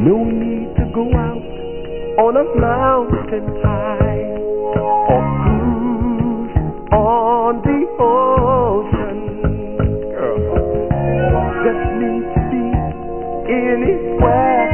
No need to go out on a mountain high or cruise on the ocean. Girl, just need to be anywhere